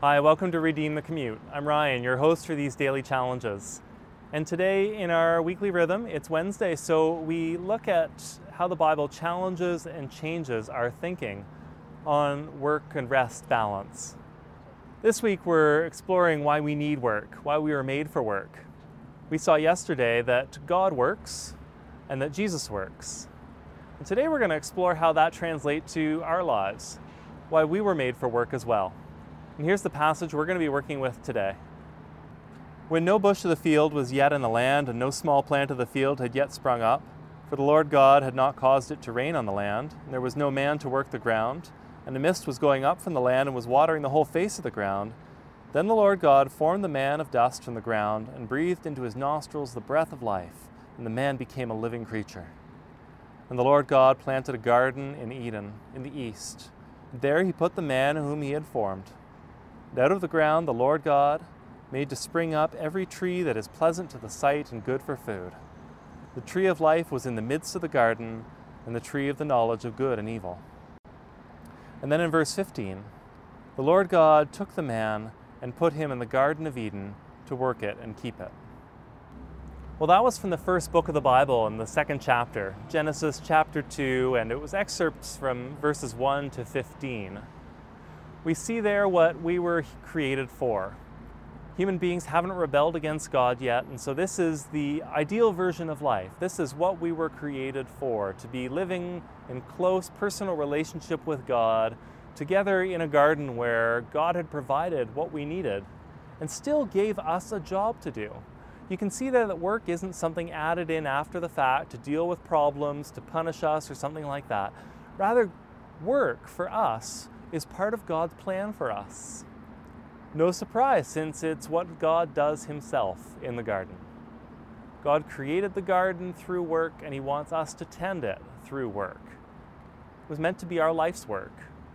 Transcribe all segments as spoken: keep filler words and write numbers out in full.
Hi, welcome to Redeem the Commute. I'm Ryan, your host for these daily challenges. And today in our weekly rhythm, it's Wednesday, so we look at how the Bible challenges and changes our thinking on work and rest balance. This week we're exploring why we need work, why we were made for work. We saw yesterday that God works and that Jesus works. And today we're going to explore how that translates to our lives, why we were made for work as well. And here's the passage we're going to be working with today. When no bush of the field was yet in the land, and no small plant of the field had yet sprung up, for the Lord God had not caused it to rain on the land, and there was no man to work the ground, and the mist was going up from the land and was watering the whole face of the ground, then the Lord God formed the man of dust from the ground, and breathed into his nostrils the breath of life, and the man became a living creature. And the Lord God planted a garden in Eden, in the east. There he put the man whom he had formed. And out of the ground the Lord God made to spring up every tree that is pleasant to the sight and good for food. The tree of life was in the midst of the garden, and the tree of the knowledge of good and evil. And then in verse fifteen, the Lord God took the man and put him in the Garden of Eden to work it and keep it. Well, that was from the first book of the Bible in the second chapter, Genesis chapter two, and it was excerpts from verses one to fifteen. We see there what we were created for. Human beings haven't rebelled against God yet, and so this is the ideal version of life. This is what we were created for, to be living in close personal relationship with God, together in a garden where God had provided what we needed and still gave us a job to do. You can see there that work isn't something added in after the fact to deal with problems, to punish us, or something like that. Rather, work for us is part of God's plan for us. No surprise, since it's what God does himself in the garden. God created the garden through work, and he wants us to tend it through work. It was meant to be our life's work.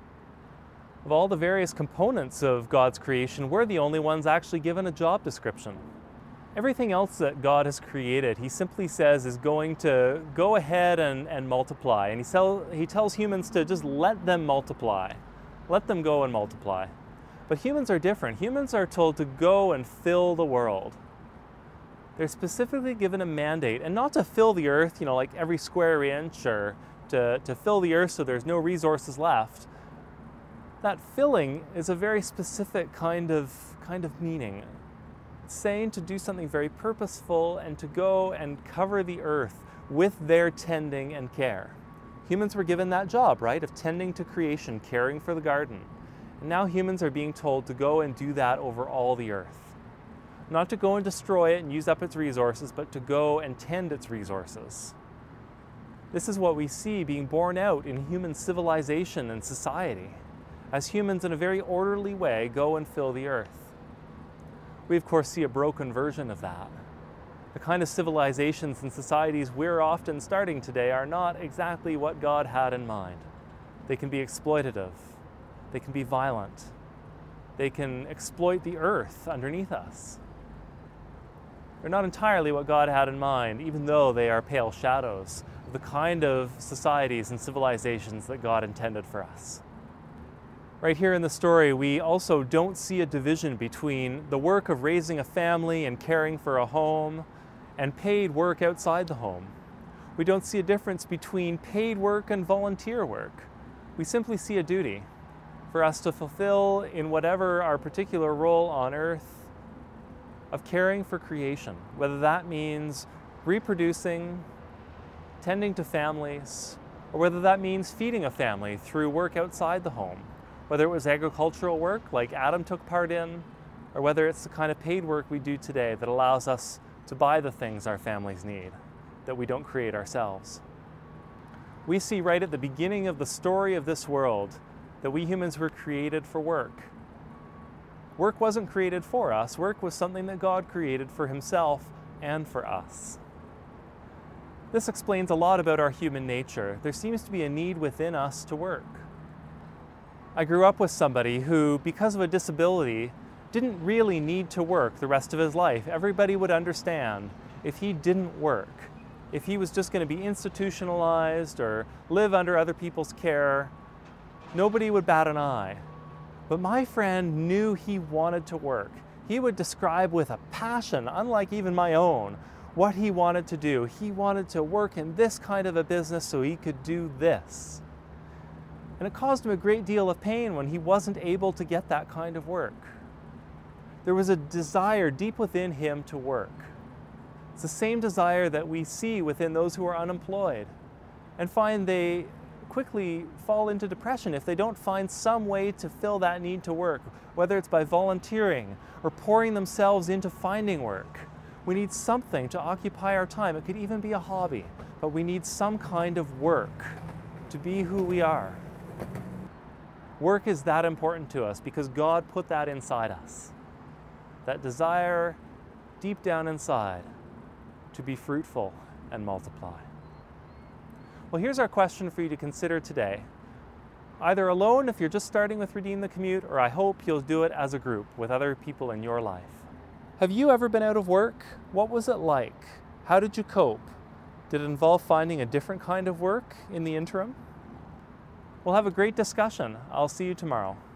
Of all the various components of God's creation, we're the only ones actually given a job description. Everything else that God has created, he simply says, is going to go ahead and, and multiply. And he, tell, he tells humans to just let them multiply. Let them go and multiply. But humans are different. Humans are told to go and fill the world. They're specifically given a mandate, and not to fill the earth, you know, like every square inch, or to, to fill the earth so there's no resources left. That filling is a very specific kind of, kind of meaning. It's saying to do something very purposeful and to go and cover the earth with their tending and care. Humans were given that job, right, of tending to creation, caring for the garden. And now humans are being told to go and do that over all the earth. Not to go and destroy it and use up its resources, but to go and tend its resources. This is what we see being borne out in human civilization and society, as humans in a very orderly way go and fill the earth. We of course see a broken version of that. The kind of civilizations and societies we're often starting today are not exactly what God had in mind. They can be exploitative. They can be violent. They can exploit the earth underneath us. They're not entirely what God had in mind, even though they are pale shadows of the kind of societies and civilizations that God intended for us. Right here in the story, we also don't see a division between the work of raising a family and caring for a home and paid work outside the home. We don't see a difference between paid work and volunteer work. We simply see a duty for us to fulfill in whatever our particular role on earth of caring for creation, whether that means reproducing, tending to families, or whether that means feeding a family through work outside the home, whether it was agricultural work like Adam took part in, or whether it's the kind of paid work we do today that allows us to buy the things our families need, that we don't create ourselves. We see right at the beginning of the story of this world that we humans were created for work. Work wasn't created for us. Work was something that God created for himself and for us. This explains a lot about our human nature. There seems to be a need within us to work. I grew up with somebody who, because of a disability, didn't really need to work the rest of his life. Everybody would understand if he didn't work, if he was just going to be institutionalized or live under other people's care, nobody would bat an eye. But my friend knew he wanted to work. He would describe with a passion, unlike even my own, what he wanted to do. He wanted to work in this kind of a business so he could do this. And it caused him a great deal of pain when he wasn't able to get that kind of work. There was a desire deep within him to work. It's the same desire that we see within those who are unemployed and find they quickly fall into depression if they don't find some way to fill that need to work, whether it's by volunteering or pouring themselves into finding work. We need something to occupy our time. It could even be a hobby, but we need some kind of work to be who we are. Work is that important to us because God put that inside us. That desire deep down inside to be fruitful and multiply. Well, here's our question for you to consider today. Either alone if you're just starting with Redeem the Commute, or I hope you'll do it as a group with other people in your life. Have you ever been out of work? What was it like? How did you cope? Did it involve finding a different kind of work in the interim? We'll have a great discussion. I'll see you tomorrow.